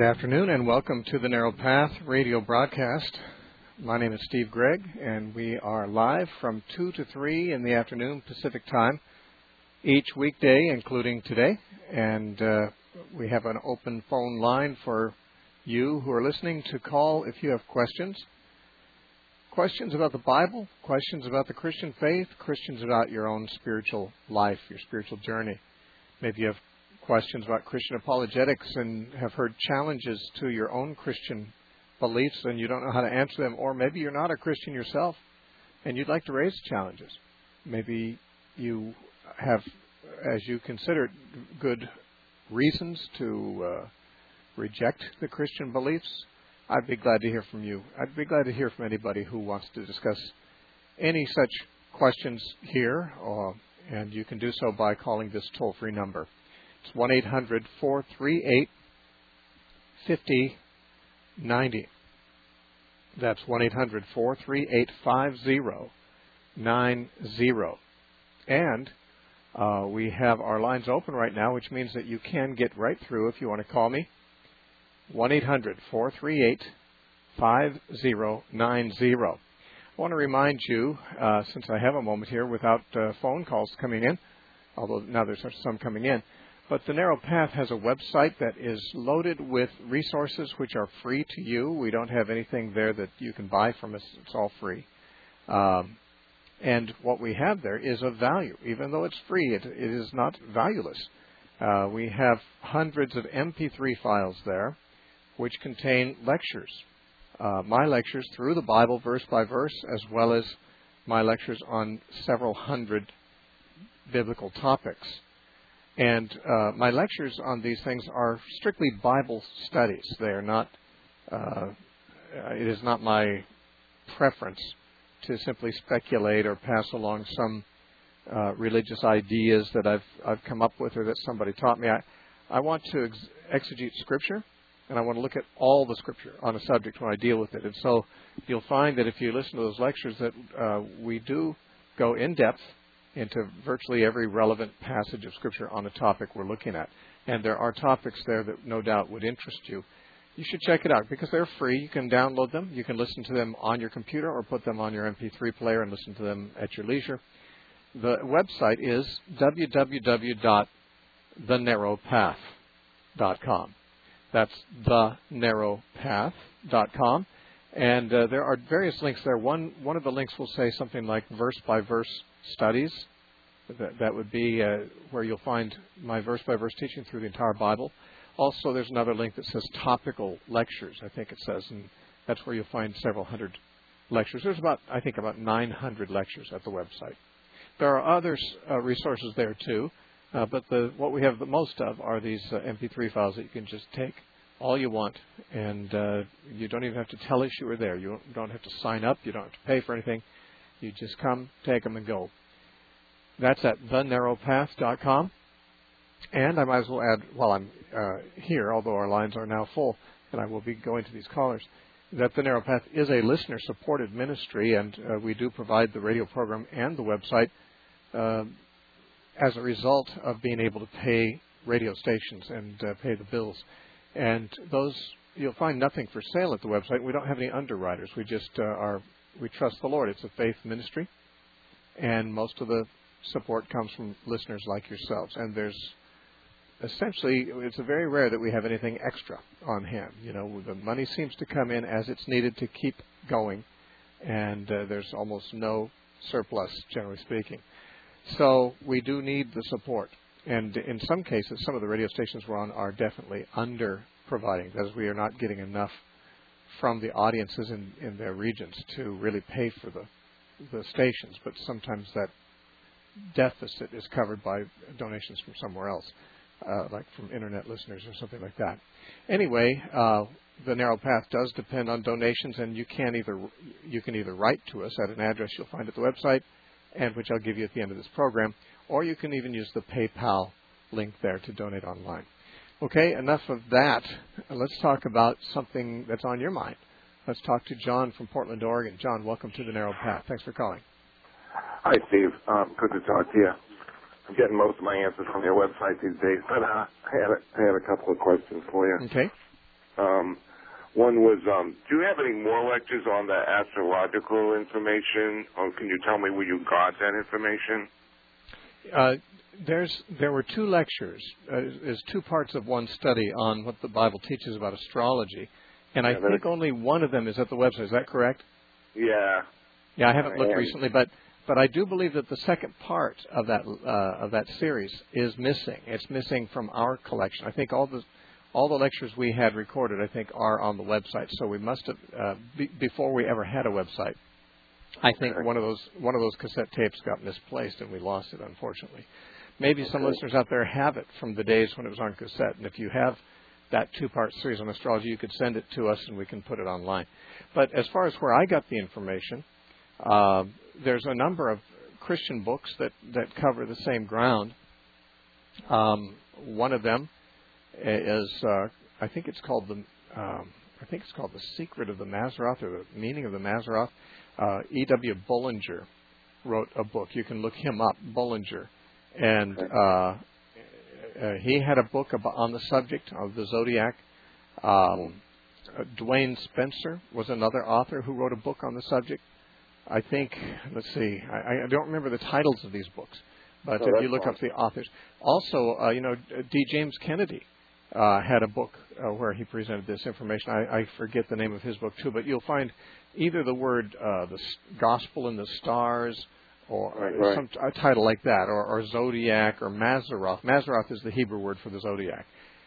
Good afternoon and welcome to the Narrow Path radio broadcast. My name is Steve Gregg and we are live from 2 to 3 in the afternoon Pacific time each weekday, including today. And we have an open phone line for you who are listening to call if you have questions. Questions about the Bible, questions about the Christian faith, questions about your own spiritual life, your spiritual journey. Maybe you have questions about Christian apologetics and have heard challenges to your own Christian beliefs and you don't know how to answer them. Or maybe you're not a Christian yourself and you'd like to raise challenges. Maybe you have, as you consider, good reasons to reject the Christian beliefs. I'd be glad to hear from you. I'd be glad to hear from anybody who wants to discuss any such questions here, and you can do so by calling this toll-free number. It's 1-800-438-5090. That's 1-800-438-5090. And we have our lines open right now, which means that you can get right through if you want to call me. 1-800-438-5090. I want to remind you, since I have a moment here without phone calls coming in, although now there's some coming in, but the Narrow Path has a website that is loaded with resources which are free to you. We don't have anything there that you can buy from us. It's all free. And what we have there is of value. Even though it's free, it is not valueless. We have hundreds of MP3 files there which contain lectures. My lectures through the Bible verse by verse, as well as my lectures on several hundred biblical topics. And my lectures on these things are strictly Bible studies. They are not, it is not my preference to simply speculate or pass along some religious ideas that I've come up with or that somebody taught me. I want to exegete Scripture, and I want to look at all the Scripture on a subject when I deal with it. And so you'll find that if you listen to those lectures that we do go in depth into virtually every relevant passage of Scripture on the topic we're looking at. And there are topics there that no doubt would interest you. You should check it out because they're free. You can download them. You can listen to them on your computer or put them on your MP3 player and listen to them at your leisure. The website is www.thenarrowpath.com. That's thenarrowpath.com. And there are various links there. One of the links will say something like verse-by-verse studies. That would be where you'll find my verse-by-verse teaching through the entire Bible. Also, there's another link that says topical lectures, I think it says, and that's where you'll find several hundred lectures. There's about 900 lectures at the website. There are other resources there too, but what we have the most of are these MP3 files that you can just take all you want, and you don't even have to tell us you were there. You don't have to sign up. You don't have to pay for anything. You just come, take them, and go. That's at thenarrowpath.com. And I might as well add, while I'm here, although our lines are now full, and I will be going to these callers, that the Narrow Path is a listener-supported ministry, and we do provide the radio program and the website as a result of being able to pay radio stations and pay the bills. And those, you'll find nothing for sale at the website. We don't have any underwriters. We just we trust the Lord. It's a faith ministry, and most of the support comes from listeners like yourselves. And there's essentially, it's very rare that we have anything extra on hand. You know, the money seems to come in as it's needed to keep going, and there's almost no surplus, generally speaking. So we do need the support. And in some cases, some of the radio stations we're on are definitely under-providing. That is, we are not getting enough from the audiences in their regions to really pay for the stations. But sometimes that deficit is covered by donations from somewhere else, like from Internet listeners or something like that. Anyway, the Narrow Path does depend on donations, and you can either write to us at an address you'll find at the website, and which I'll give you at the end of this program, or you can even use the PayPal link there to donate online. Okay, enough of that. Let's talk about something that's on your mind. Let's talk to John from Portland, Oregon. John, welcome to the Narrow Path. Thanks for calling. Hi, Steve. Good to talk to you. I'm getting most of my answers from your website these days, but I had a couple of questions for you. Okay. One was, do you have any more lectures on the astrological information, or can you tell me where you got that information? There were two lectures. There's two parts of one study on what the Bible teaches about astrology, and I think only one of them is at the website. Is that correct? Yeah. Yeah, I haven't looked recently, but I do believe that the second part of that series is missing. It's missing from our collection. I think all the lectures we had recorded, I think, are on the website. So we must have before we ever had a website. I think one of those cassette tapes got misplaced and we lost it, unfortunately. Maybe some listeners out there have it from the days when it was on cassette, and if you have that two-part series on astrology, you could send it to us and we can put it online. But as far as where I got the information, there's a number of Christian books that cover the same ground. One of them is I think it's called the Secret of the Mazzaroth, or the Meaning of the Mazzaroth. E.W. Bullinger wrote a book. You can look him up, Bullinger, and he had a book on the subject of the zodiac. Dwayne Spencer was another author who wrote a book on the subject. I think, let's see, I don't remember the titles of these books, but if you look up the authors. Also, D. James Kennedy had a book where he presented this information. I forget the name of his book, too, but you'll find either the word the Gospel in the Stars, or a title like that, or Zodiac, or Mazzaroth. Mazzaroth is the Hebrew word for the Zodiac.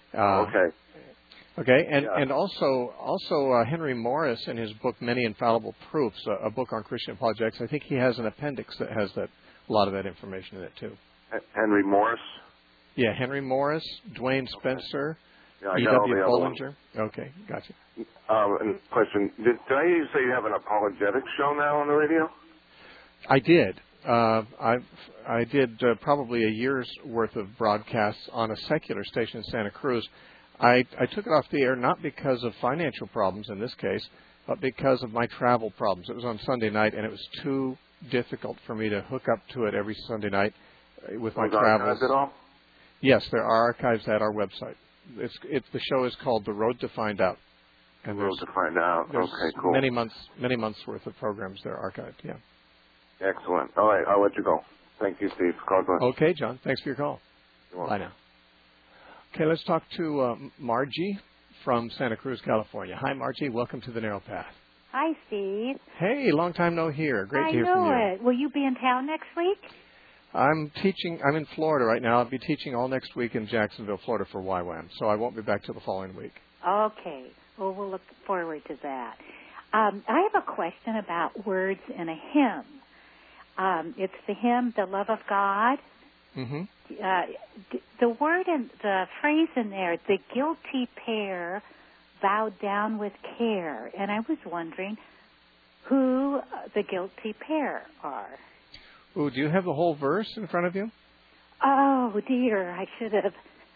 Okay, and also Henry Morris in his book Many Infallible Proofs, a book on Christian apologetics. I think he has an appendix that has a lot of that information in it too. Henry Morris. Yeah, Henry Morris, Dwayne Spencer, E.W. Bullinger. Okay, gotcha. And question: Did I hear you say you have an apologetics show now on the radio? I did. I did probably a year's worth of broadcasts on a secular station in Santa Cruz. I took it off the air not because of financial problems in this case, but because of my travel problems. It was on Sunday night, and it was too difficult for me to hook up to it every Sunday night with my travels. At all? Yes, there are archives at our website. The show is called The Road to Find Out. And Road to Find Out. Okay, cool. Many months worth of programs there archived. Yeah. Excellent. All right, I'll let you go. Thank you, Steve. God bless. Okay, John. Thanks for your call. Bye now. Okay, let's talk to Margie from Santa Cruz, California. Hi, Margie. Welcome to the Narrow Path. Hi, Steve. Hey, long time no hear. Great to hear from you. I know it. Will you be in town next week? I'm in Florida right now. I'll be teaching all next week in Jacksonville, Florida for YWAM, so I won't be back till the following week. Okay. Well, we'll look forward to that. I have a question about words in a hymn. It's the hymn, The Love of God. Mm-hmm. The word and the phrase in there, the guilty pair bowed down with care. And I was wondering who the guilty pair are. Ooh, do you have the whole verse in front of you? Oh, dear. I should have.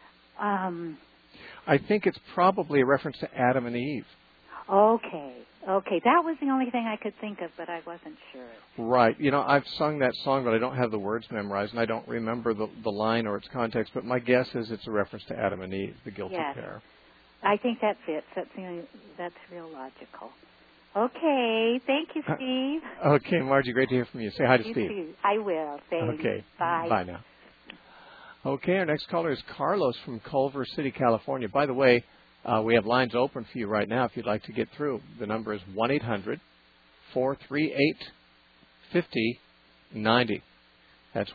I think it's probably a reference to Adam and Eve. Okay. That was the only thing I could think of, but I wasn't sure. Right. I've sung that song, but I don't have the words memorized, and I don't remember the line or its context, but my guess is it's a reference to Adam and Eve, the guilty pair. I think that fits. That's real logical. Okay. Thank you, Steve. Okay, Margie, great to hear from you. Say hi to you Steve. Too. I will. Thanks. Okay. Bye. Bye now. Okay, our next caller is Carlos from Culver City, California. By the way, we have lines open for you right now if you'd like to get through. The number is 1-800-438-5090. That's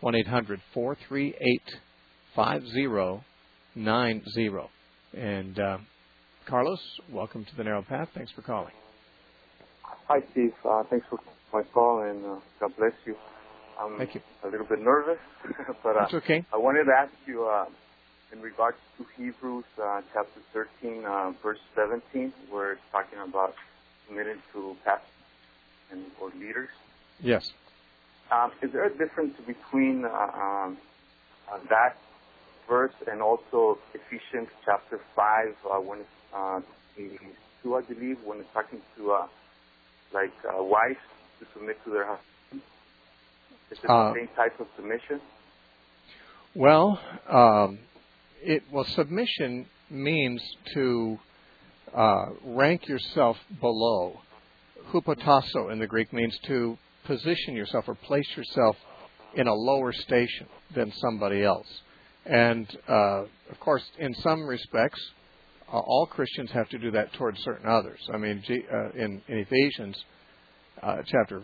1-800-438-5090. And Carlos, welcome to the Narrow Path. Thanks for calling. Hi, Steve. Thanks for my call, and God bless you. Thank you. A little bit nervous, but that's okay. I wanted to ask you in regards to Hebrews chapter 13, verse 17, where it's talking about submitting to pastors or leaders. Yes. Is there a difference between that verse and also Ephesians chapter 5, when it's 2, I believe, when it's talking to wives to submit to their husbands? Is it the same type of submission? Well, submission means to rank yourself below. Hupotasso in the Greek means to position yourself or place yourself in a lower station than somebody else. And, of course, in some respects, all Christians have to do that towards certain others. I mean, in Ephesians chapter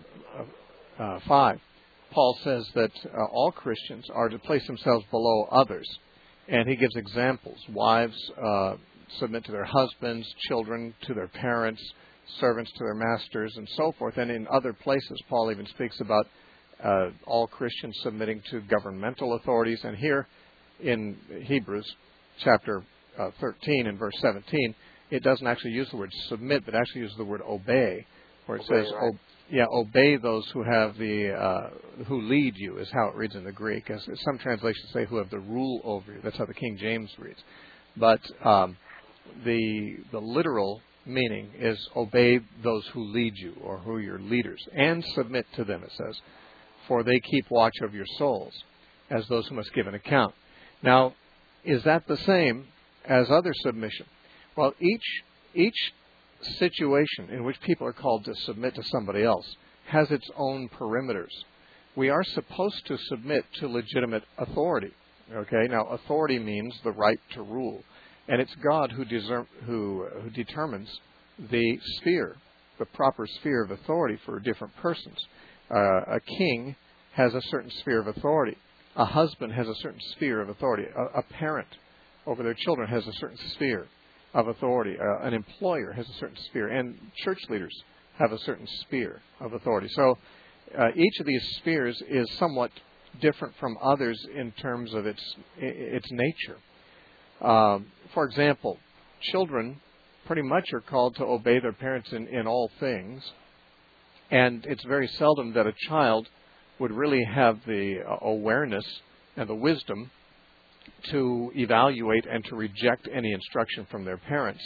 5, Paul says that all Christians are to place themselves below others. And he gives examples. Wives submit to their husbands, children to their parents, servants to their masters, and so forth. And in other places, Paul even speaks about all Christians submitting to governmental authorities. And here in Hebrews chapter 13 and verse 17, it doesn't actually use the word submit, but actually uses the word obey, where it says, obey those who have who lead you, is how it reads in the Greek. As some translations say, who have the rule over you. That's how the King James reads. But the literal meaning is obey those who lead you, or who are your leaders, and submit to them, it says, for they keep watch of your souls, as those who must give an account. Now, is that the same as other submission? Well, each situation in which people are called to submit to somebody else has its own perimeters. We are supposed to submit to legitimate authority. Okay, now authority means the right to rule, and it's God who determines the sphere, the proper sphere of authority for different persons. A king has a certain sphere of authority. A husband has a certain sphere of authority. A parent over their children has a certain sphere of authority. An employer has a certain sphere. And church leaders have a certain sphere of authority. So each of these spheres is somewhat different from others in terms of its nature. For example, children pretty much are called to obey their parents in all things. And it's very seldom that a child would really have the awareness and the wisdom to evaluate and to reject any instruction from their parents.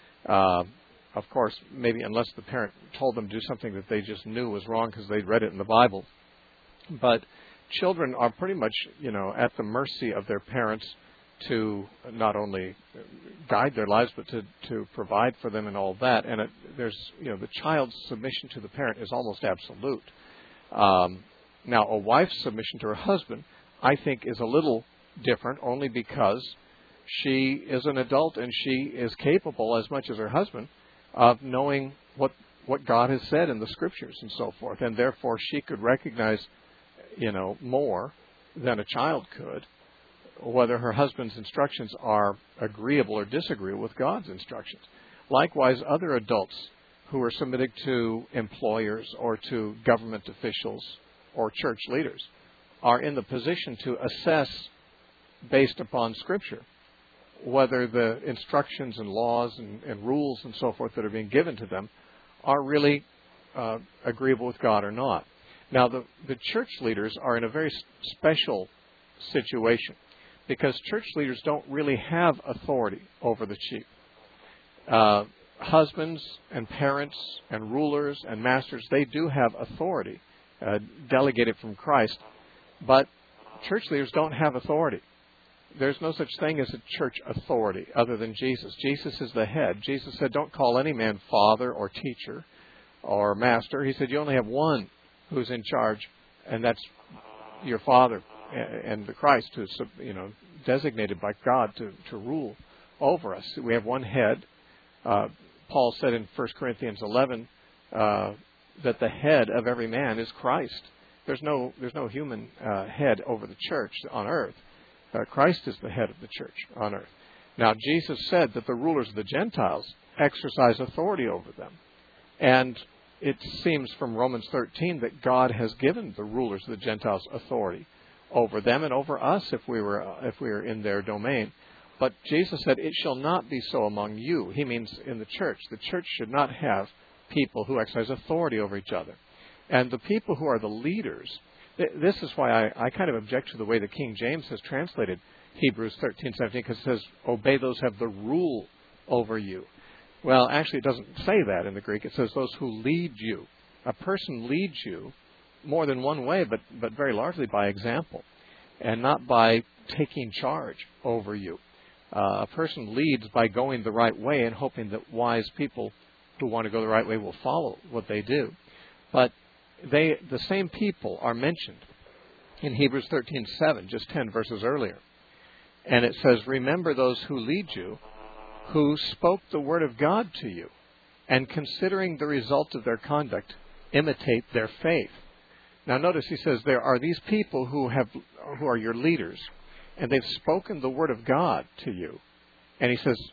Of course, maybe unless the parent told them to do something that they just knew was wrong because they'd read it in the Bible. But children are pretty much, at the mercy of their parents to not only guide their lives, but to provide for them and all that. And the child's submission to the parent is almost absolute. Now, a wife's submission to her husband, I think, is a little different, only because she is an adult and she is capable, as much as her husband, of knowing what God has said in the Scriptures and so forth. And therefore, she could recognize, more than a child could, whether her husband's instructions are agreeable or disagreeable with God's instructions. Likewise, other adults who are submitted to employers or to government officials or church leaders are in the position to assess, based upon Scripture, whether the instructions and laws and rules and so forth that are being given to them are really agreeable with God or not. Now, the church leaders are in a very special situation, because church leaders don't really have authority over the sheep. Husbands and parents and rulers and masters, they do have authority delegated from Christ, but church leaders don't have authority. There's no such thing as a church authority other than Jesus. Jesus is the head. Jesus said, don't call any man father or teacher or master. He said, you only have one who's in charge, and that's your Father and the Christ, who's designated by God to rule over us. We have one head. Paul said in 1 Corinthians 11 that the head of every man is Christ. There's no human head over the church on earth. Christ is the head of the church on earth. Now, Jesus said that the rulers of the Gentiles exercise authority over them. And it seems from Romans 13 that God has given the rulers of the Gentiles authority over them and over us if we were in their domain. But Jesus said, it shall not be so among you. He means in the church. The church should not have people who exercise authority over each other. And the people who are the leaders, this is why I kind of object to the way the King James has translated Hebrews 13:17, because it says, obey those who have the rule over you. Well, actually, it doesn't say that in the Greek. It says those who lead you. A person leads you more than one way, but very largely by example, and not by taking charge over you. A person leads by going the right way and hoping that wise people who want to go the right way will follow what they do. But the same people are mentioned in Hebrews 13:7, just 10 verses earlier. And it says, remember those who lead you, who spoke the word of God to you, and considering the result of their conduct, imitate their faith. Now notice he says there are these people who are your leaders, and they've spoken the word of God to you. And he says,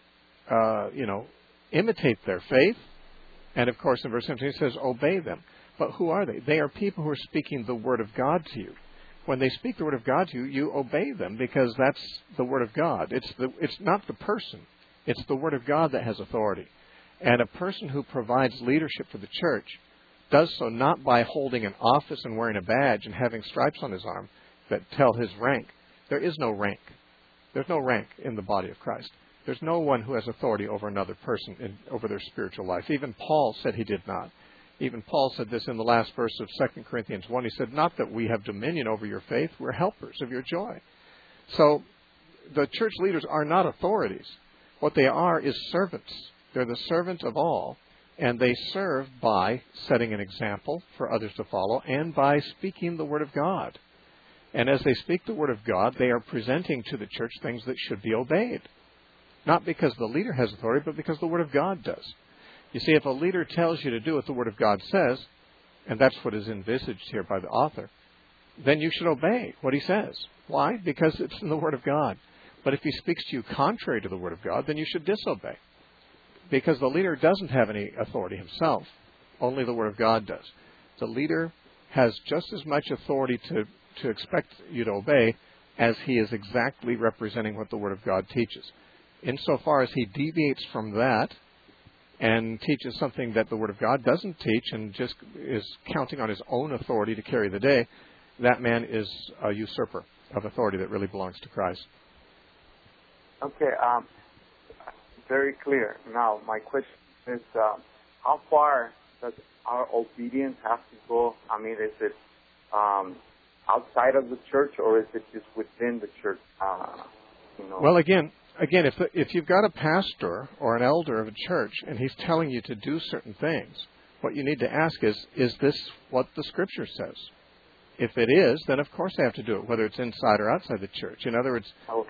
imitate their faith. And of course in verse 17 he says, obey them. But who are they? They are people who are speaking the word of God to you. When they speak the word of God to you, you obey them because that's the word of God. It's not the person. It's the word of God that has authority. And a person who provides leadership for the church does so not by holding an office and wearing a badge and having stripes on his arm that tell his rank. There is no rank. There's no rank in the body of Christ. There's no one who has authority over another person, over their spiritual life. Even Paul said he did not. Even Paul said this in the last verse of 2 Corinthians 1. He said, not that we have dominion over your faith, we're helpers of your joy. So the church leaders are not authorities. What they are is servants. They're the servant of all, and they serve by setting an example for others to follow and by speaking the word of God. And as they speak the word of God, they are presenting to the church things that should be obeyed. Not because the leader has authority, but because the word of God does. You see, if a leader tells you to do what the word of God says, and that's what is envisaged here by the author, then you should obey what he says. Why? Because it's in the word of God. But if he speaks to you contrary to the word of God, then you should disobey. Because the leader doesn't have any authority himself. Only the word of God does. The leader has just as much authority to expect you to obey as he is exactly representing what the word of God teaches. Insofar as he deviates from that and teaches something that the word of God doesn't teach and just is counting on his own authority to carry the day, that man is a usurper of authority that really belongs to Christ. Okay, very clear. Now, my question is, how far does our obedience have to go? I mean, is it outside of the church, or is it just within the church? Well, again, if you've got a pastor or an elder of a church and he's telling you to do certain things, what you need to ask is this what the Scripture says? If it is, then of course they have to do it, whether it's inside or outside the church. In other words,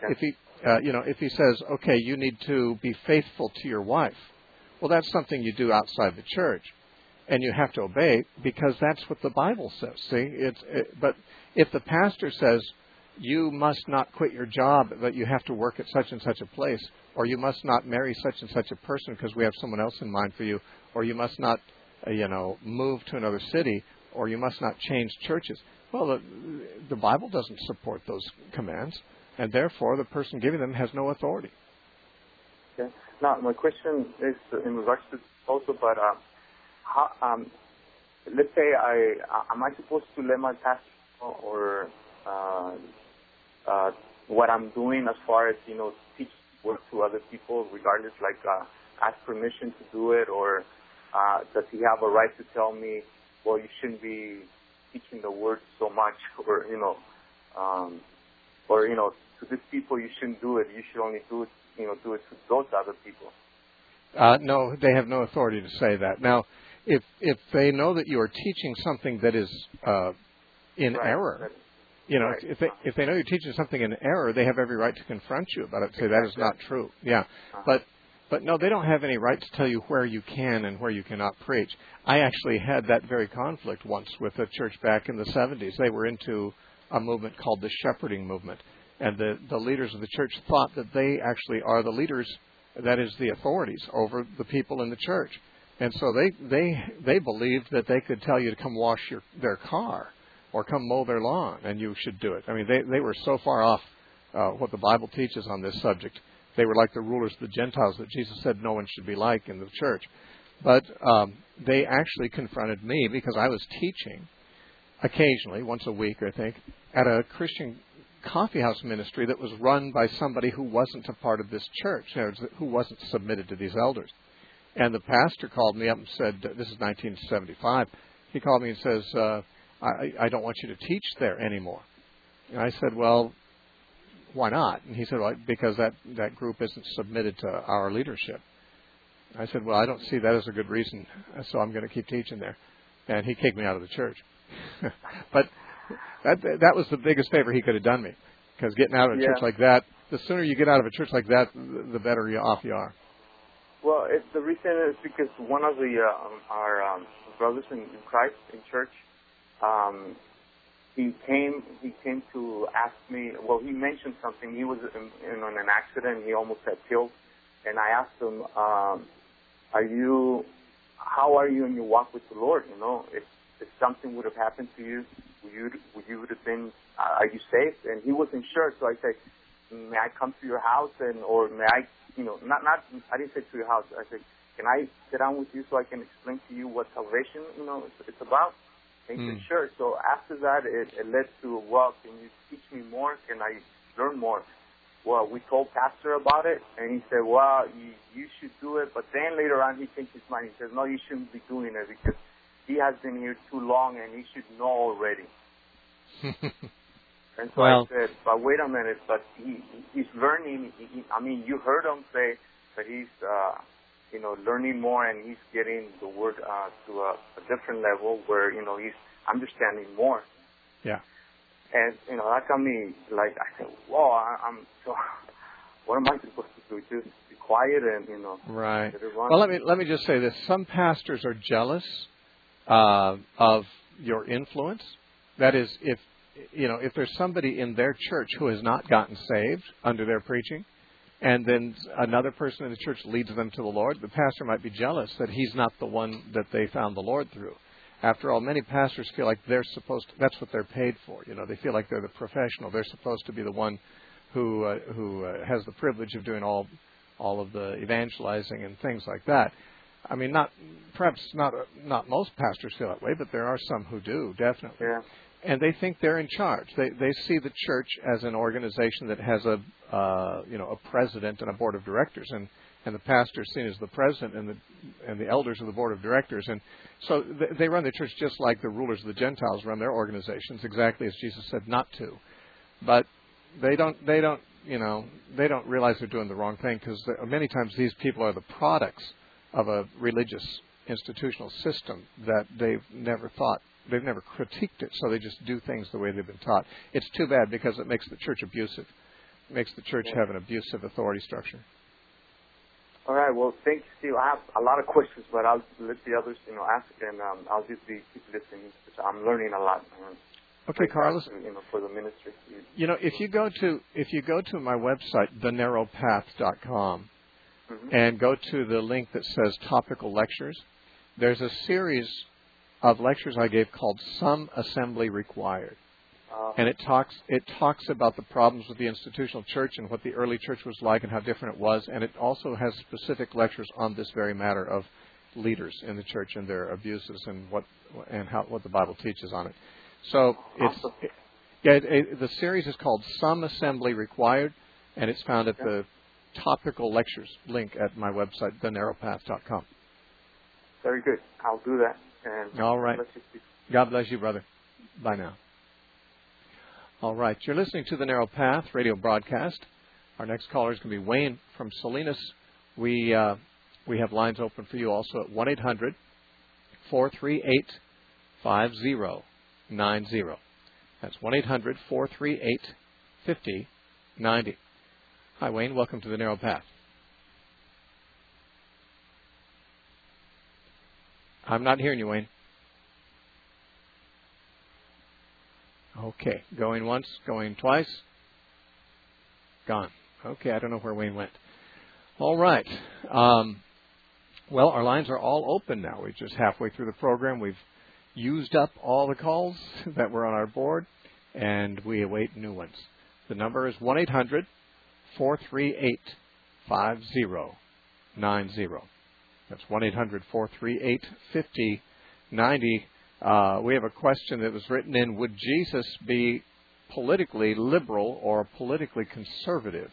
if he says, okay, you need to be faithful to your wife, well, that's something you do outside the church, and you have to obey because that's what the Bible says. See, but if the pastor says you must not quit your job, but you have to work at such and such a place, or you must not marry such and such a person because we have someone else in mind for you, or you must not, move to another city, or you must not change churches. Well, the Bible doesn't support those commands, and therefore the person giving them has no authority. Okay. Now, my question is in regards to also, but let's say am I supposed to let my pastor know, or what I'm doing as far as teach work to other people, regardless, like ask permission to do it, or does he have a right to tell me, well, you shouldn't be teaching the word so much, or to these people you shouldn't do it. You should only do it, do it to those other people. No, they have no authority to say that. Now, if they know that you are teaching something that is in error, if they know you're teaching something in error, they have every right to confront you about it and say that is not true. Yeah, but no, they don't have any right to tell you where you can and where you cannot preach. I actually had that very conflict once with a church back in the 70s. They were into a movement called the shepherding movement, and the leaders of the church thought that they actually are the leaders, that is, the authorities over the people in the church. And so they believed that they could tell you to come wash their car or come mow their lawn, and you should do it. I mean, they were so far off what the Bible teaches on this subject. They were like the rulers of the Gentiles that Jesus said no one should be like in the church. But they actually confronted me because I was teaching occasionally, once a week, I think, at a Christian coffeehouse ministry that was run by somebody who wasn't a part of this church, who wasn't submitted to these elders. And the pastor called me up and said, this is 1975, he called me and says, I don't want you to teach there anymore. And I said, well, why not? And he said, well, because that group isn't submitted to our leadership. I said, well, I don't see that as a good reason, so I'm going to keep teaching there. And he kicked me out of the church. But that was the biggest favor he could have done me, because getting out of a church like that, the sooner you get out of a church like that, the better off you are. Well, the reason is because one of our brothers in Christ in church, he came to ask me. Well, he mentioned something. He was in an accident. He almost got killed, and I asked him, how are you in your walk with the Lord? You know, if something would have happened to you, would you have been? Are you safe? And he wasn't sure, so I said, may I come to your house or may I? You know, I didn't say to your house. I said, can I sit down with you so I can explain to you what salvation, it's about? And he said, sure. So after that, it led to, well, can you teach me more? Can I learn more? Well, we told Pastor about it, and he said, well, you should do it. But then later on, he changed his mind. He says, no, you shouldn't be doing it because he has been here too long, and he should know already. And so I said, but wait a minute, but he's learning. You heard him say that he's, learning more, and he's getting the word to a different level where, he's understanding more. Yeah. And, that got me, like, I said, whoa, so what am I supposed to do? Just be quiet and, Right. Well, let me just say this. Some pastors are jealous of your influence. That is, if there's somebody in their church who has not gotten saved under their preaching, and then another person in the church leads them to the Lord, the pastor might be jealous that he's not the one that they found the Lord through. After all, many pastors feel like that's what they're paid for. They feel like they're the professional. They're supposed to be the one who has the privilege of doing all of the evangelizing and things like that. I mean, perhaps not most pastors feel that way, but there are some who do, definitely. Yeah. And they think they're in charge. They see the church as an organization that has a president and a board of directors, and the pastor is seen as the president, and the elders are the board of directors, and so they run the church just like the rulers of the Gentiles run their organizations, exactly as Jesus said not to. But they don't realize they're doing the wrong thing, because many times these people are the products of a religious institutional system that they've never critiqued it, so they just do things the way they've been taught. It's too bad, because it makes the church abusive. It makes the church have an abusive authority structure. All right. Well, thank you, Steve. I have a lot of questions, but I'll let the others, ask, and I'll just keep listening. I'm learning a lot. Okay, Carlos. For the ministry. If you go to my website, thenarrowpath.com, and go to the link that says topical lectures, there's a series of lectures I gave called Some Assembly Required. And it talks about the problems with the institutional church and what the early church was like and how different it was. And it also has specific lectures on this very matter of leaders in the church and their abuses and what the Bible teaches on it. So the series is called Some Assembly Required, and it's found at the topical lectures link at my website, thenarrowpath.com. Very good. I'll do that. And all right. God bless you, brother. Bye now. All right. You're listening to the Narrow Path radio broadcast. Our next caller is going to be Wayne from Salinas. We have lines open for you also at 1-800-438-5090. That's 1-800-438-5090. Hi, Wayne. Welcome to the Narrow Path. I'm not hearing you, Wayne. Okay. Going once, going twice. Gone. Okay, I don't know where Wayne went. All right. Well, our lines are all open now. We're just halfway through the program. We've used up all the calls that were on our board, and we await new ones. The number is 1-800-438-5090. That's 1-800-438-5090. We have a question that was written in: would Jesus be politically liberal or politically conservative?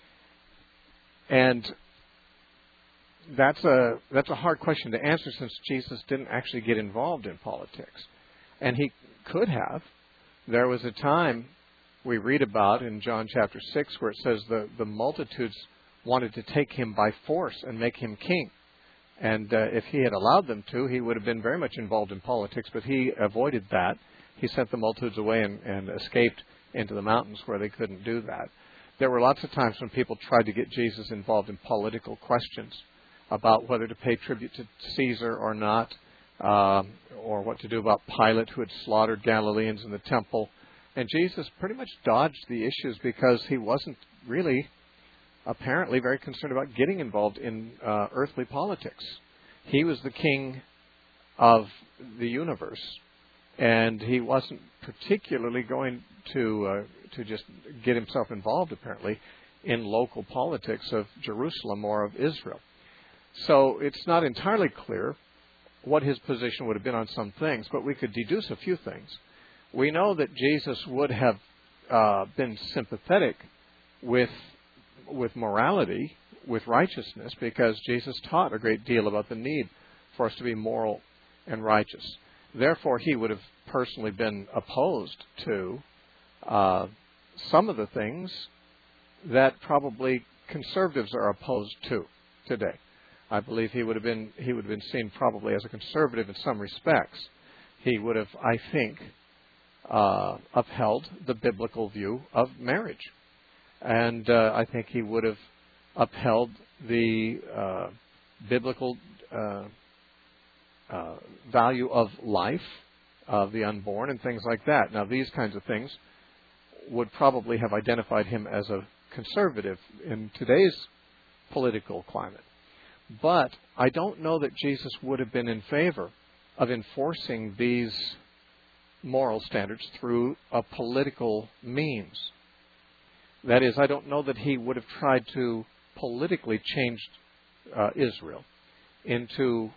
And that's a hard question to answer, since Jesus didn't actually get involved in politics. And he could have. There was a time we read about in John chapter 6, where it says the multitudes wanted to take him by force and make him king. And if he had allowed them to, he would have been very much involved in politics, but he avoided that. He sent the multitudes away and escaped into the mountains where they couldn't do that. There were lots of times when people tried to get Jesus involved in political questions about whether to pay tribute to Caesar or not, or what to do about Pilate, who had slaughtered Galileans in the temple. And Jesus pretty much dodged the issues because he wasn't really apparently very concerned about getting involved in earthly politics. He was the king of the universe, and he wasn't particularly going to just get himself involved, apparently, in local politics of Jerusalem or of Israel. So it's not entirely clear what his position would have been on some things, but we could deduce a few things. We know that Jesus would have been sympathetic with morality, with righteousness, because Jesus taught a great deal about the need for us to be moral and righteous. Therefore, he would have personally been opposed to some of the things that probably conservatives are opposed to today. I believe he would have been seen probably as a conservative in some respects. He would have, I think, upheld the biblical view of marriage. And I think he would have upheld the biblical value of life, of the unborn, and things like that. Now, these kinds of things would probably have identified him as a conservative in today's political climate. But I don't know that Jesus would have been in favor of enforcing these moral standards through a political means. That is, I don't know that he would have tried to politically change Israel into,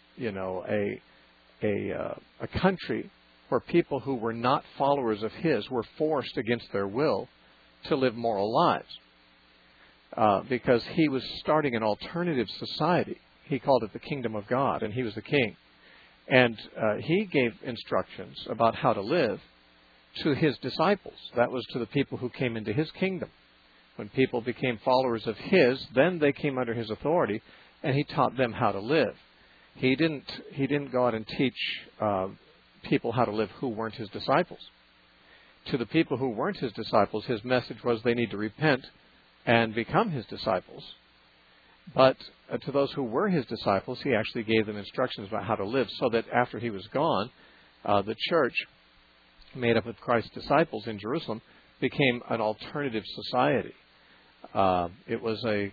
a country where people who were not followers of his were forced against their will to live moral lives. Because he was starting an alternative society. He called it the kingdom of God, and he was the king. And he gave instructions about how to live to his disciples. That was to the people who came into his kingdom. When people became followers of his, then they came under his authority, and he taught them how to live. He didn't go out and teach people how to live who weren't his disciples. To the people who weren't his disciples, his message was they need to repent and become his disciples. But to those who were his disciples, he actually gave them instructions about how to live, so that after he was gone, the church, made up of Christ's disciples in Jerusalem, became an alternative society. It was a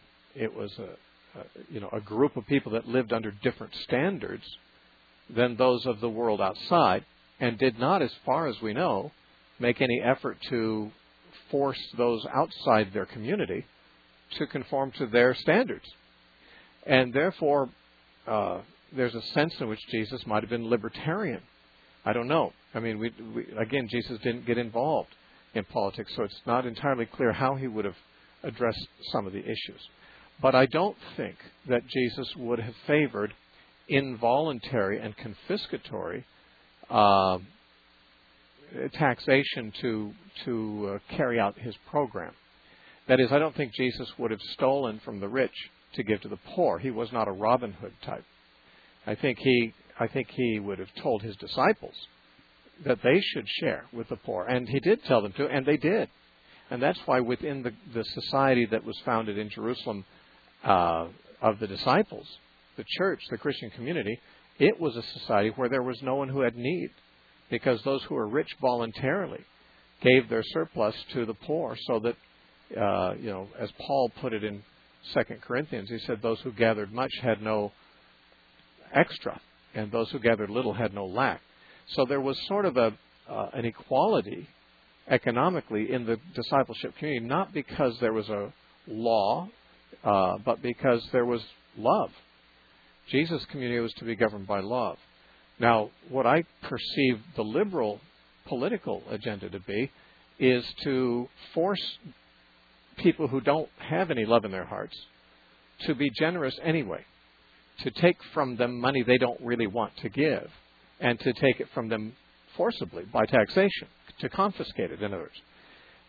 group of people that lived under different standards than those of the world outside, and did not, as far as we know, make any effort to force those outside their community to conform to their standards. And therefore, there's a sense in which Jesus might have been libertarian. I don't know. I mean, again, Jesus didn't get involved in politics, so it's not entirely clear how he would have addressed some of the issues. But I don't think that Jesus would have favored involuntary and confiscatory taxation to carry out his program. That is, I don't think Jesus would have stolen from the rich to give to the poor. He was not a Robin Hood type. I think he would have told his disciples that they should share with the poor, and he did tell them to, and they did. And that's why within the society that was founded in Jerusalem of the disciples, the church, the Christian community, it was a society where there was no one who had need, because those who were rich voluntarily gave their surplus to the poor, so that, as Paul put it in 2 Corinthians, he said those who gathered much had no extra, and those who gathered little had no lack. So there was sort of an equality economically in the discipleship community, not because there was a law, but because there was love. Jesus' community was to be governed by love. Now, what I perceive the liberal political agenda to be is to force people who don't have any love in their hearts to be generous anyway, to take from them money they don't really want to give, and to take it from them forcibly by taxation, to confiscate it, in other words.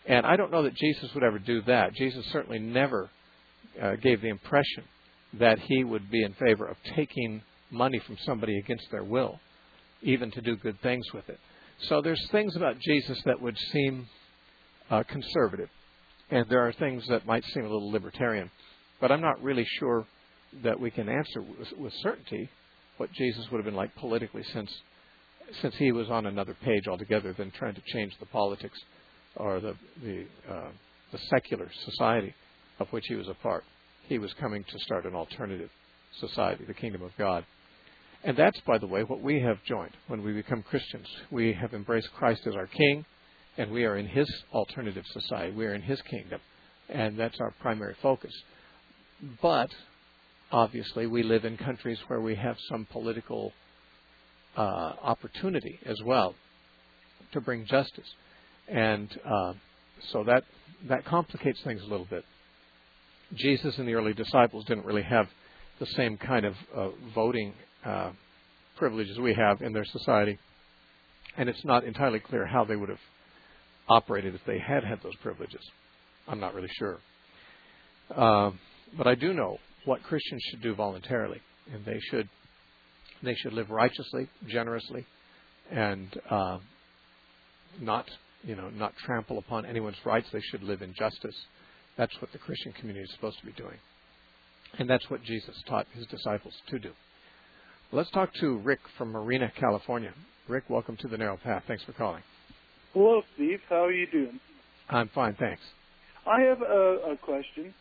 And I don't know that Jesus would ever do that. Jesus certainly never gave the impression that he would be in favor of taking money from somebody against their will, even to do good things with it. So there's things about Jesus that would seem conservative, and there are things that might seem a little libertarian. But I'm not really sure that we can answer with certainty what Jesus would have been like politically, since he was on another page altogether than trying to change the politics or the secular society of which he was a part. He was coming to start an alternative society, the kingdom of God. And that's, by the way, what we have joined when we become Christians. We have embraced Christ as our King, and we are in his alternative society. We are in his kingdom, and that's our primary focus. But, obviously, we live in countries where we have some political opportunity as well to bring justice. And so that complicates things a little bit. Jesus and the early disciples didn't really have the same kind of voting privileges we have in their society. And it's not entirely clear how they would have operated if they had had those privileges. I'm not really sure. But I do know what Christians should do voluntarily. And they should live righteously, generously, and not trample upon anyone's rights. They should live in justice. That's what the Christian community is supposed to be doing. And that's what Jesus taught his disciples to do. Let's talk to Rick from Marina, California. Rick, welcome to The Narrow Path. Thanks for calling. Hello, Steve. How are you doing? I'm fine, thanks. I have a question.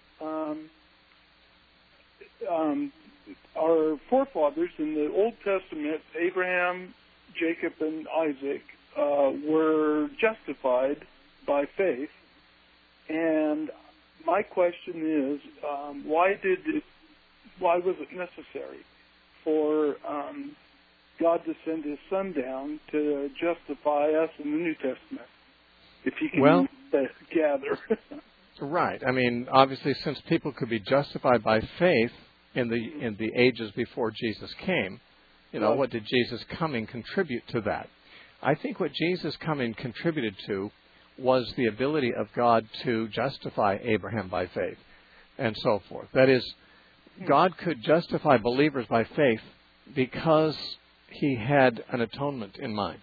Our forefathers in the Old Testament, Abraham, Jacob, and Isaac, were justified by faith. And my question is, why was it necessary for God to send his Son down to justify us in the New Testament? If you can gather. Right. I mean, obviously, since people could be justified by faith in the ages before Jesus came, what did Jesus' coming contribute to that? I think what Jesus' coming contributed to was the ability of God to justify Abraham by faith and so forth. That is, God could justify believers by faith because he had an atonement in mind.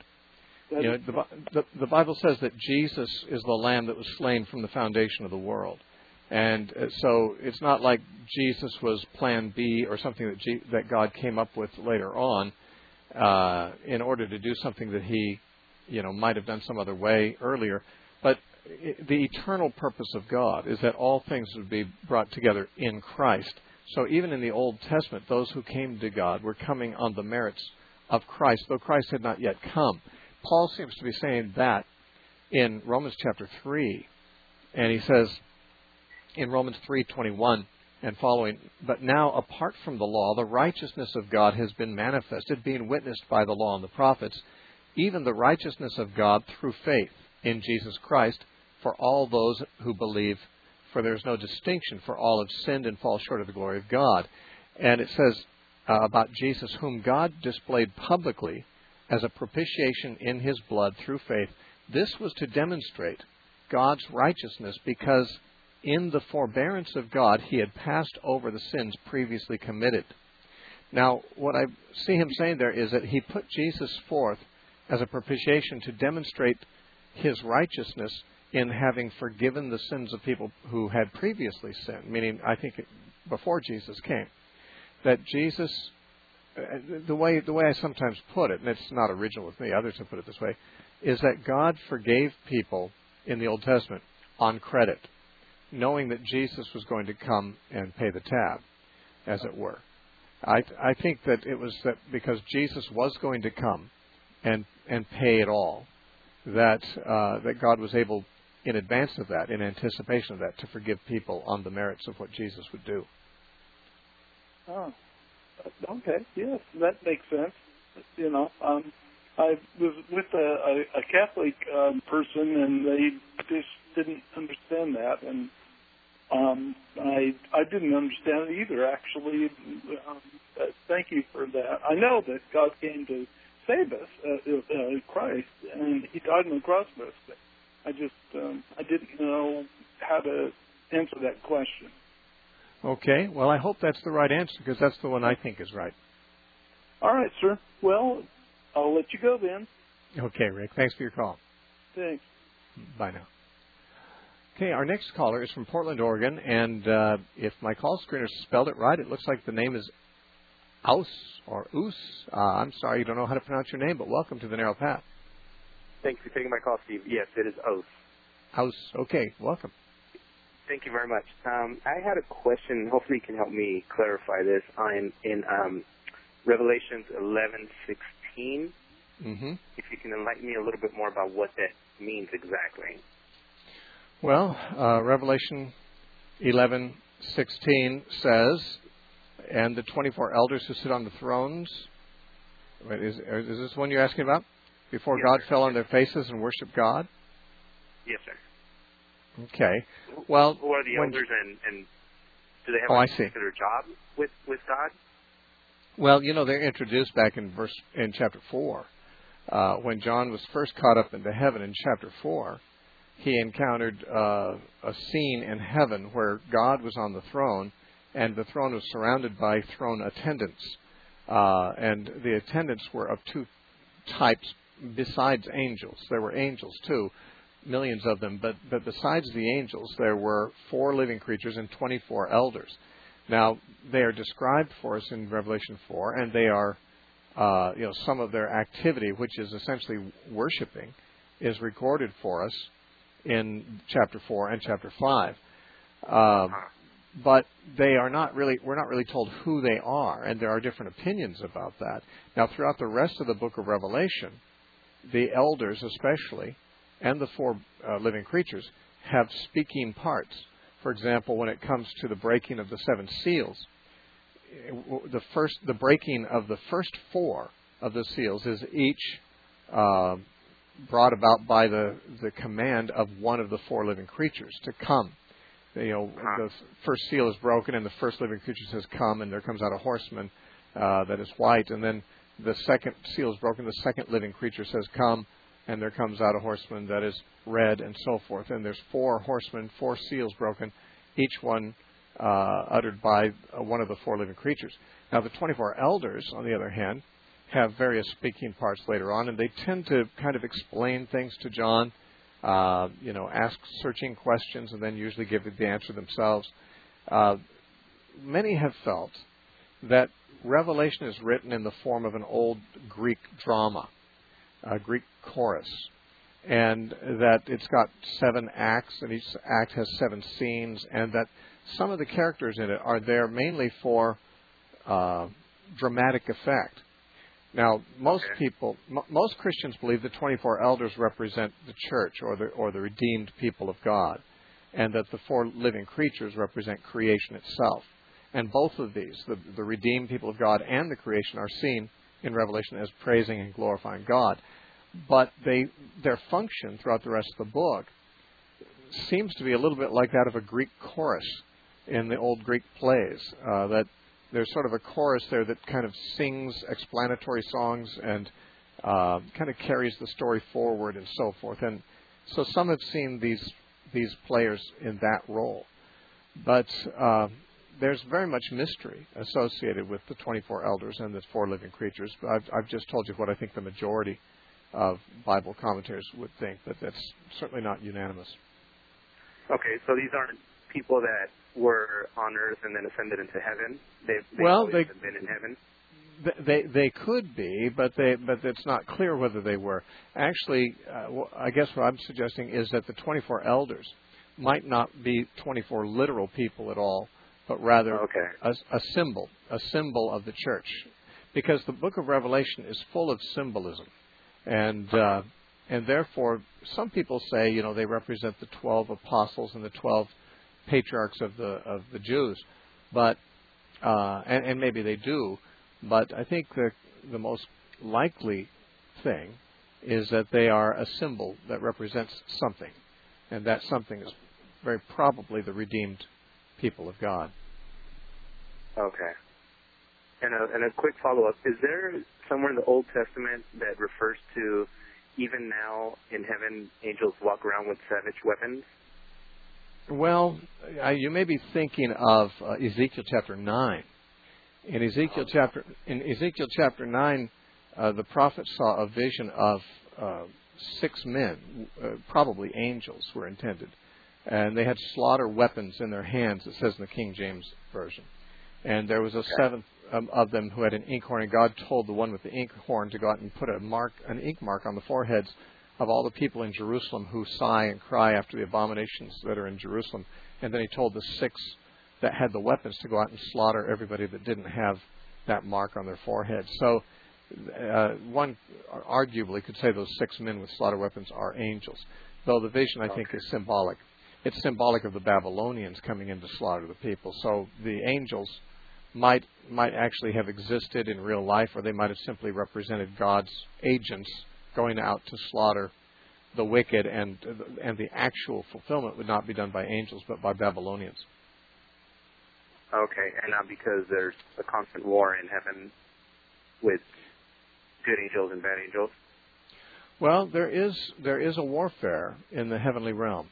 The Bible says that Jesus is the Lamb that was slain from the foundation of the world. And so it's not like Jesus was plan B or something that God came up with later on in order to do something that he, might have done some other way earlier. But the eternal purpose of God is that all things would be brought together in Christ. So even in the Old Testament, those who came to God were coming on the merits of Christ, though Christ had not yet come. Paul seems to be saying that in Romans chapter 3. And he says in Romans 3:21 and following, "But now, apart from the law, the righteousness of God has been manifested, being witnessed by the law and the prophets, even the righteousness of God through faith in Jesus Christ for all those who believe. For there is no distinction, for all have sinned and fall short of the glory of God." And it says about Jesus, whom God displayed publicly as a propitiation in his blood through faith. This was to demonstrate God's righteousness, because in the forbearance of God, he had passed over the sins previously committed. Now, what I see him saying there is that he put Jesus forth as a propitiation to demonstrate his righteousness in having forgiven the sins of people who had previously sinned, meaning, I think, before Jesus came. That Jesus, the way I sometimes put it, and it's not original with me, others have put it this way, is that God forgave people in the Old Testament on credit, knowing that Jesus was going to come and pay the tab, as it were. I think that it was that because Jesus was going to come and pay it all, that God was able, in advance of that, in anticipation of that, to forgive people on the merits of what Jesus would do. Oh, okay. Yes, that makes sense. I was with a Catholic person, and they just didn't understand that, and I didn't understand it either. Actually, thank you for that. I know that God came to save us, Christ, and he died on the cross for us. But I didn't how to answer that question. Okay. Well, I hope that's the right answer because that's the one I think is right. All right, sir. Well, I'll let you go then. Okay, Rick. Thanks for your call. Thanks. Bye now. Okay, our next caller is from Portland, Oregon, and if my call screener spelled it right, it looks like the name is Aus or Us. I'm sorry, you don't know how to pronounce your name, but welcome to the Narrow Path. Thanks for taking my call, Steve. Yes, it is Oath. Aus. Okay, welcome. Thank you very much. I had a question. Hopefully, you can help me clarify this. In Revelations 11:16. Mm-hmm. If you can enlighten me a little bit more about what that means exactly. Well, Revelation 11:16 says, "And the 24 elders who sit on the thrones." Wait, is this one you're asking about? Before Yes, God sir. fell on their faces and worshiped God? Yes, sir. Okay. Well, who are the elders, and do they have I a see. particular job with God? Well, they're introduced back in chapter 4. When John was first caught up into heaven in chapter 4, he encountered a scene in heaven where God was on the throne, and the throne was surrounded by throne attendants. And the attendants were of two types besides angels. There were angels too, millions of them, but besides the angels, there were 4 living creatures and 24 elders. Now, they are described for us in Revelation 4, and they are, some of their activity, which is essentially worshiping, is recorded for us in chapter 4 and chapter 5. But we're not really told who they are, and there are different opinions about that. Now, throughout the rest of the book of Revelation, the elders especially, and the 4 living creatures, have speaking parts. For example, when it comes to the breaking of the 7 seals, the breaking of the first 4 of the seals is each brought about by the command of one of the 4 living creatures to come. The first seal is broken, and the first living creature says, "Come," and there comes out a horseman that is white. And then the second seal is broken, the second living creature says, "Come," and there comes out a horseman that is red, and so forth. And there's 4 horsemen, 4 seals broken, each one uttered by one of the 4 living creatures. Now, the 24 elders, on the other hand, have various speaking parts later on, and they tend to kind of explain things to John, ask searching questions, and then usually give the answer themselves. Many have felt that Revelation is written in the form of an old Greek drama, a Greek chorus, and that it's got 7 acts, and each act has 7 scenes, and that some of the characters in it are there mainly for dramatic effect. Now, most Christians believe the 24 elders represent the church or the redeemed people of God, and that the 4 living creatures represent creation itself. And both of these, the redeemed people of God and the creation, are seen in Revelation as praising and glorifying God. But their function throughout the rest of the book seems to be a little bit like that of a Greek chorus in the old Greek plays, that there's sort of a chorus there that kind of sings explanatory songs and kind of carries the story forward and so forth. And so some have seen these players in that role. But there's very much mystery associated with the 24 elders and the 4 living creatures. But I've just told you what I think the majority of Bible commentators would think, but that's certainly not unanimous. Okay, so these aren't people that were on earth and then ascended into heaven. They've been in heaven. They could be, but it's not clear whether they were. Actually, I guess what I'm suggesting is that the 24 elders might not be 24 literal people at all, but rather a symbol of the church, because the book of Revelation is full of symbolism, and therefore some people say they represent the 12 apostles and the 12 patriarchs of the Jews, but and maybe they do, but I think the most likely thing is that they are a symbol that represents something, and that something is very probably the redeemed people of God. Okay. And a quick follow-up. Is there somewhere in the Old Testament that refers to, even now in heaven, angels walk around with savage weapons? Well, you may be thinking of Ezekiel chapter 9. In Ezekiel chapter 9, the prophet saw a vision of 6 men, probably angels were intended, and they had slaughter weapons in their hands, it says in the King James Version. And there was a seventh of them who had an inkhorn, and God told the one with the inkhorn to go out and put an ink mark on the foreheads of all the people in Jerusalem who sigh and cry after the abominations that are in Jerusalem. And then he told the 6 that had the weapons to go out and slaughter everybody that didn't have that mark on their forehead. So one arguably could say those 6 men with slaughter weapons are angels, though the vision, I think, is symbolic. It's symbolic of the Babylonians coming in to slaughter the people. So the angels might actually have existed in real life, or they might have simply represented God's agents going out to slaughter the wicked, and the actual fulfillment would not be done by angels but by Babylonians. Okay, and not because there's a constant war in heaven with good angels and bad angels? Well, there is a warfare in the heavenly realm.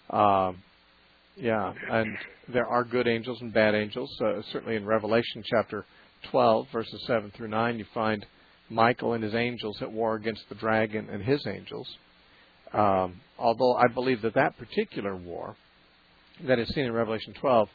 And there are good angels and bad angels. Certainly in Revelation chapter 12, verses 7 through 9, you find Michael and his angels at war against the dragon and his angels. Although I believe that particular war that is seen in Revelation 12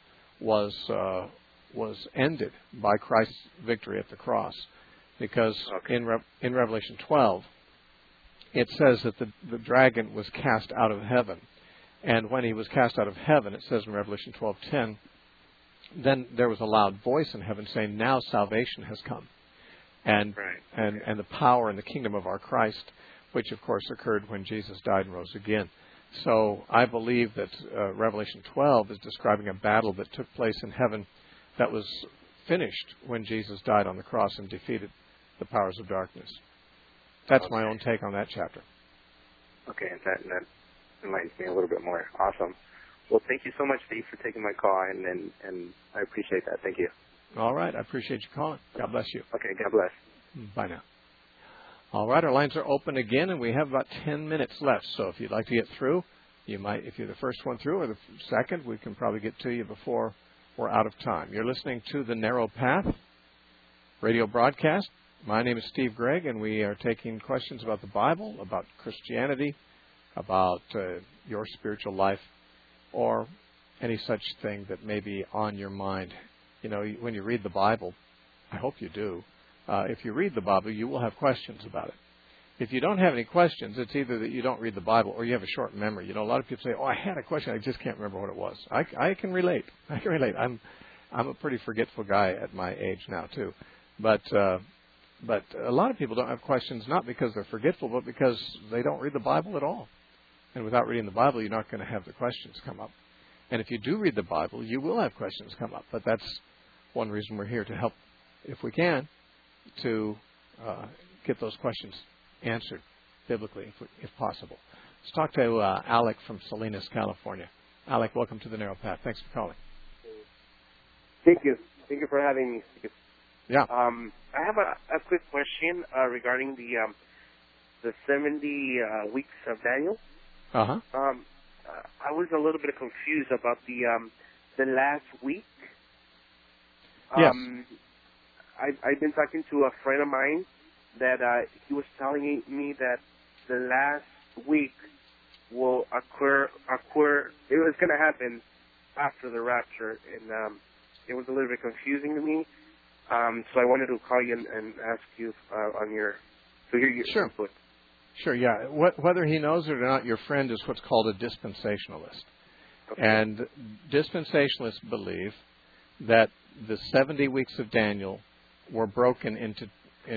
was ended by Christ's victory at the cross, because in Revelation 12 it says that the dragon was cast out of heaven, and when he was cast out of heaven, it says in Revelation 12:10, then there was a loud voice in heaven saying, "Now salvation has come, and the power and the kingdom of our Christ," which of course occurred when Jesus died and rose again. So I believe that Revelation 12 is describing a battle that took place in heaven that was finished when Jesus died on the cross and defeated the powers of darkness. That's my own take on that chapter. Okay, and that enlightens me a little bit more. Awesome. Well, thank you so much, Steve, for taking my call, and I appreciate that. Thank you. All right. I appreciate you calling. God bless you. Okay, God bless. Bye now. All right, our lines are open again, and we have about 10 minutes left. So if you'd like to get through, you might, if you're the first one through or the second, we can probably get to you before we're out of time. You're listening to The Narrow Path radio broadcast. My name is Steve Gregg, and we are taking questions about the Bible, about Christianity, about your spiritual life, or any such thing that may be on your mind. You know, when you read the Bible, I hope you do. If you read the Bible, you will have questions about it. If you don't have any questions, it's either that you don't read the Bible or you have a short memory. You know, a lot of people say, "Oh, I had a question, I just can't remember what it was." I can relate. I can relate. I'm a pretty forgetful guy at my age now too. But a lot of people don't have questions, not because they're forgetful, but because they don't read the Bible at all. And without reading the Bible, you're not going to have the questions come up. And if you do read the Bible, you will have questions come up. But that's one reason we're here, to help, if we can, to get those questions answered biblically, if possible. Let's talk to Alec from Salinas, California. Alec, welcome to The Narrow Path. Thanks for calling. Thank you. Thank you for having me. Yeah. I have a quick question regarding the 70 weeks of Daniel. Uh-huh. I was a little bit confused about the last week. Yes. I've been talking to a friend of mine that he was telling me that the last week will occur. It was going to happen after the rapture, and it was a little bit confusing to me. So I wanted to call you and ask you to hear your input. Sure, yeah. Whether he knows it or not, your friend is what's called a dispensationalist. Okay. And dispensationalists believe that the 70 weeks of Daniel were broken into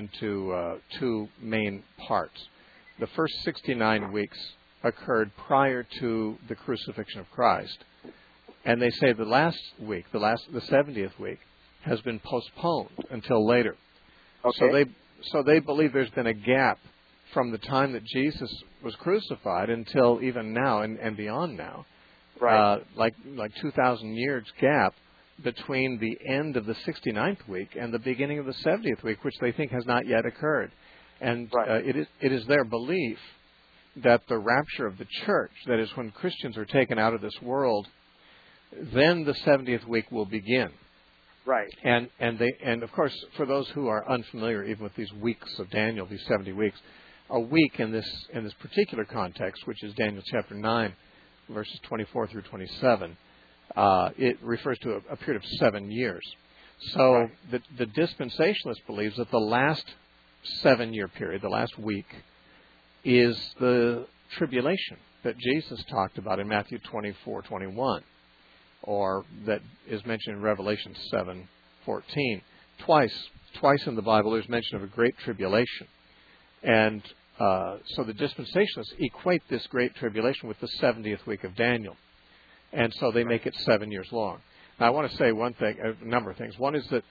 two main parts. The first 69 weeks occurred prior to the crucifixion of Christ. And they say the last week, the 70th week, has been postponed until later. Okay. So they believe there's been a gap from the time that Jesus was crucified until even now and beyond now. Right. Like 2,000 years gap between the end of the 69th week and the beginning of the 70th week, which they think has not yet occurred. And it is their belief that the rapture of the church, that is when Christians are taken out of this world then the 70th week will begin. Right. And of course, for those who are unfamiliar even with these weeks of Daniel, these 70 weeks, a week in this particular context, which is Daniel chapter 9, verses 24 through 27, it refers to a period of 7 years. So right. the dispensationalist believes that the last 7-year period, the last week, is the tribulation that Jesus talked about in Matthew 24:21, or that is mentioned in Revelation 7:14. Twice in the Bible there's mention of a great tribulation. And so the dispensationalists equate this great tribulation with the 70th week of Daniel. And so they make it 7 years long. Now I want to say a number of things. One is that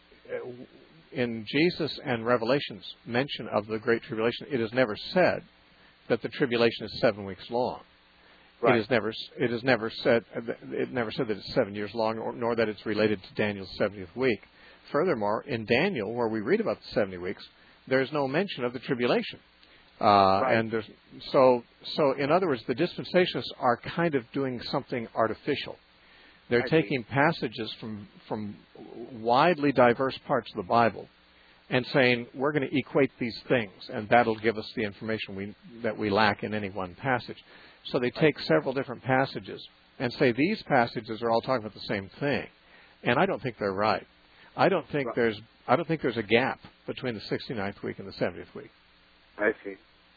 in Jesus and Revelation's mention of the great tribulation, it is never said that the tribulation is 7 weeks long. Right. It never said that it's 7 years long, nor that it's related to Daniel's 70th week. Furthermore, in Daniel, where we read about the 70 weeks, there's no mention of the tribulation. Right. And so in other words, the dispensationalists are kind of doing something artificial. They're taking passages from widely diverse parts of the Bible and saying, we're going to equate these things, and that'll give us the information that we lack in any one passage. So they take several different passages and say these passages are all talking about the same thing. And I don't think they're right. I don't think there's a gap between the 69th week and the 70th week. I see.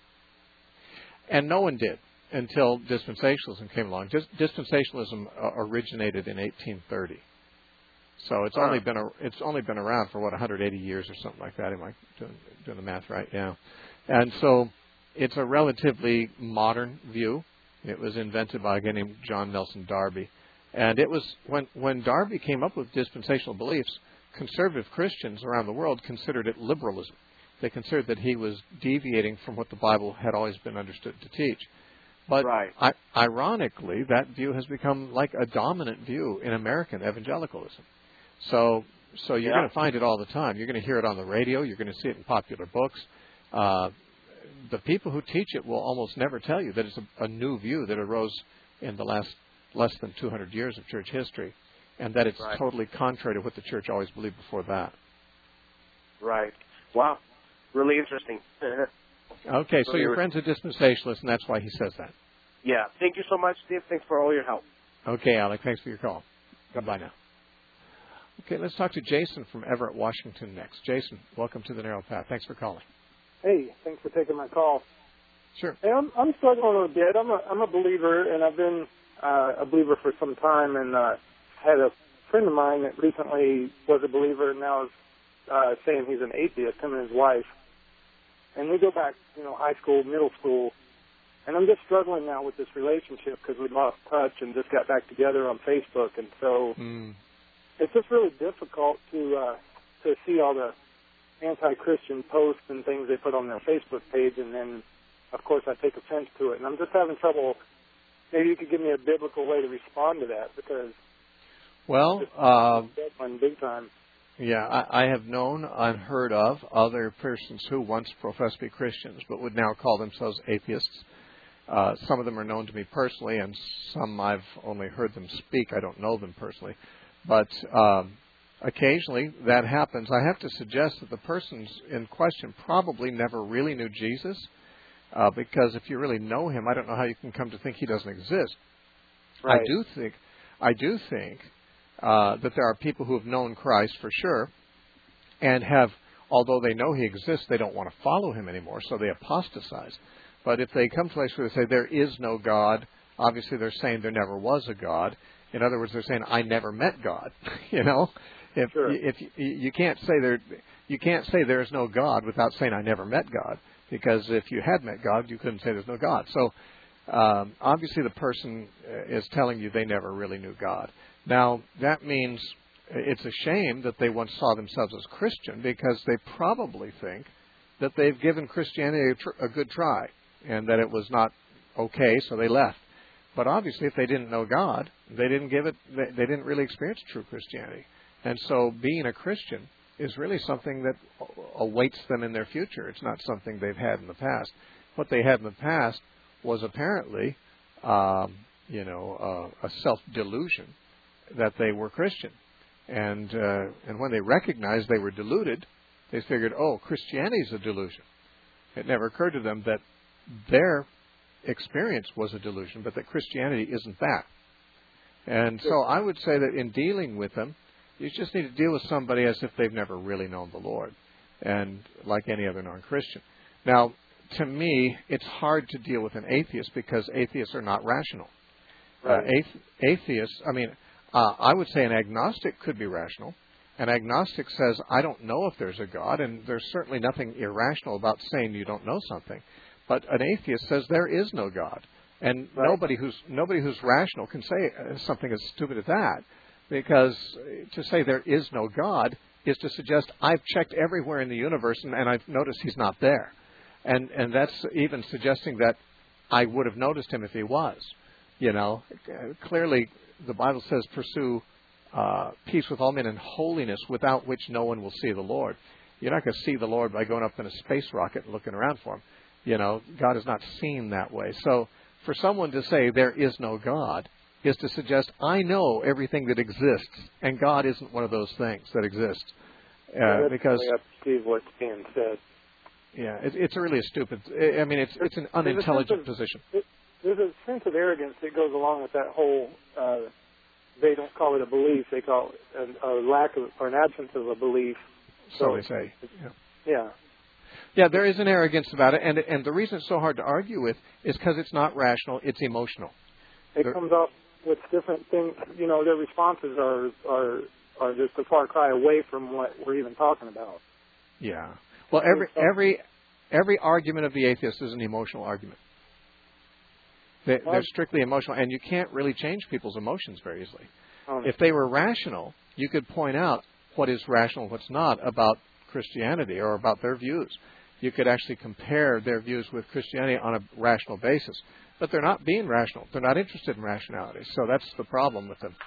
And no one did until dispensationalism came along. Dispensationalism originated in 1830. So it's only been around for 180 years or something like that. Am I doing the math right? Yeah. And so it's a relatively modern view. It was invented by a guy named John Nelson Darby. And it was when Darby came up with dispensational beliefs, conservative Christians around the world considered it liberalism. They considered that he was deviating from what the Bible had always been understood to teach. But ironically, that view has become like a dominant view in American evangelicalism. So you're going to find it all the time. You're going to hear it on the radio. You're going to see it in popular books. The people who teach it will almost never tell you that it's a new view that arose in the last less than 200 years of church history, and that it's totally contrary to what the church always believed before that. Right. Wow. Really interesting. Okay, so your friend's a dispensationalist, and that's why he says that. Yeah. Thank you so much, Steve. Thanks for all your help. Okay, Alec. Thanks for your call. Goodbye now. Okay, let's talk to Jason from Everett, Washington next. Jason, welcome to the Narrow Path. Thanks for calling. Hey, thanks for taking my call. Sure. Hey, I'm struggling a bit. I'm a believer, and I've been a believer for some time, and had a friend of mine that recently was a believer and now is saying he's an atheist, him and his wife. And we go back, high school, middle school, and I'm just struggling now with this relationship because we lost touch and just got back together on Facebook, and so it's just really difficult to see all the anti-Christian posts and things they put on their Facebook page, and then, of course, I take offense to it. And I'm just having trouble. Maybe you could give me a biblical way to respond to that, because big time. Yeah, I have known and heard of other persons who once professed to be Christians but would now call themselves atheists. Some of them are known to me personally, and some I've only heard them speak. I don't know them personally. But occasionally that happens. I have to suggest that the persons in question probably never really knew Jesus, because if you really know him, I don't know how you can come to think he doesn't exist. Right. I do think that there are people who have known Christ for sure, and have, although they know he exists, they don't want to follow him anymore, so they apostatize. But if they come to a place where they say there is no God, obviously they're saying there never was a God. In other words, they're saying I never met God. If you can't say there is no God without saying I never met God, because if you had met God, you couldn't say there's no God. So obviously the person is telling you they never really knew God. Now, that means it's a shame that they once saw themselves as Christian, because they probably think that they've given Christianity a good try and that it was not okay, so they left. But obviously, if they didn't know God, they didn't really experience true Christianity. And so being a Christian is really something that awaits them in their future. It's not something they've had in the past. What they had in the past was apparently, a self-delusion that they were Christian. And when they recognized they were deluded, they figured, oh, Christianity is a delusion. It never occurred to them that their experience was a delusion, but that Christianity isn't that. And so I would say that in dealing with them, you just need to deal with somebody as if they've never really known the Lord, and like any other non-Christian. Now, to me, it's hard to deal with an atheist because atheists are not rational. Right. Atheists, I would say an agnostic could be rational. An agnostic says, I don't know if there's a God, and there's certainly nothing irrational about saying you don't know something. But an atheist says there is no God. And right. nobody who's rational can say something as stupid as that, because to say there is no God is to suggest I've checked everywhere in the universe and I've noticed he's not there. And that's even suggesting that I would have noticed him if he was. You know, clearly the Bible says pursue peace with all men and holiness, without which no one will see the Lord. You're not going to see the Lord by going up in a space rocket and looking around for him. You know, God is not seen that way. So for someone to say there is no God is to suggest I know everything that exists, and God isn't one of those things that exist. Because I perceive what's being said. Yeah, it's really a stupid. It's an unintelligent position. There's a sense of arrogance that goes along with that whole. They don't call it a belief; they call it a lack of or an absence of a belief. So they say. Yeah. Yeah, there is an arrogance about it, and the reason it's so hard to argue with is because it's not rational; it's emotional. It comes off with different things. You know, their responses are just a far cry away from what we're even talking about. Yeah. Well, every argument of the atheist is an emotional argument. They're strictly emotional, and you can't really change people's emotions very easily. If they were rational, you could point out what is rational and what's not about Christianity or about their views. You could actually compare their views with Christianity on a rational basis. But they're not being rational. They're not interested in rationality. So that's the problem with them.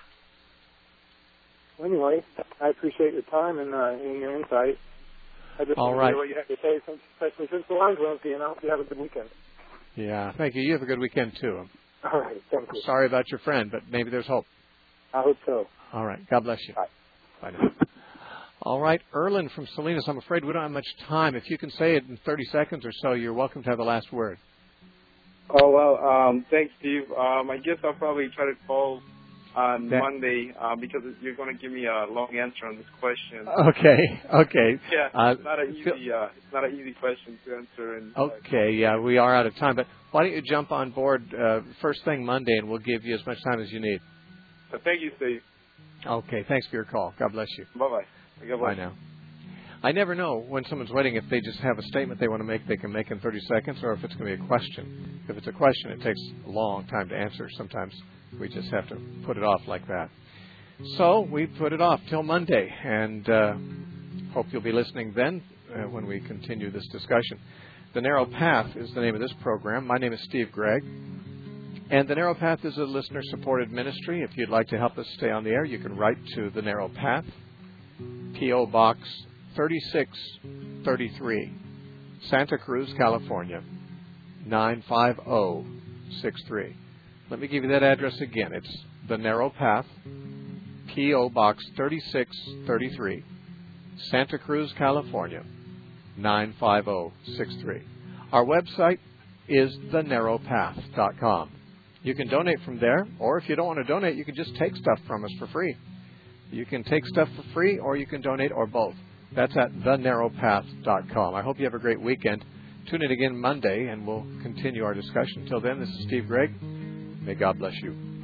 Well, anyway, I appreciate your time and your insight. I just want to hear what you have to say, especially since the line's were empty, and I hope you have a good weekend. Yeah, thank you. You have a good weekend, too. All right, thank you. Sorry about your friend, but maybe there's hope. I hope so. All right. God bless you. Bye. Bye now. All right. Erlen from Salinas, I'm afraid we don't have much time. If you can say it in 30 seconds or so, you're welcome to have the last word. Oh, well, thanks, Steve. I guess I'll probably try to call on Monday because you're going to give me a long answer on this question. Okay. Yeah, it's not an easy question to answer. And, we are out of time. But why don't you jump on board first thing Monday, and we'll give you as much time as you need. Thank you, Steve. Okay, thanks for your call. God bless you. Bye-bye. Bye now. I never know when someone's waiting if they just have a statement they want to make, they can make in 30 seconds, or if it's going to be a question. If it's a question, it takes a long time to answer. Sometimes we just have to put it off like that. So we put it off till Monday, and hope you'll be listening then when we continue this discussion. The Narrow Path is the name of this program. My name is Steve Gregg, and The Narrow Path is a listener-supported ministry. If you'd like to help us stay on the air, you can write to The Narrow Path, P.O. Box 3633, Santa Cruz, California, 95063. Let me give you that address again. It's The Narrow Path, P.O. Box 3633, Santa Cruz, California, 95063. Our website is thenarrowpath.com. You can donate from there, or if you don't want to donate, you can just take stuff from us for free. You can take stuff for free, or you can donate, or both. That's at thenarrowpath.com. I hope you have a great weekend. Tune in again Monday, and we'll continue our discussion. Until then, this is Steve Gregg. May God bless you.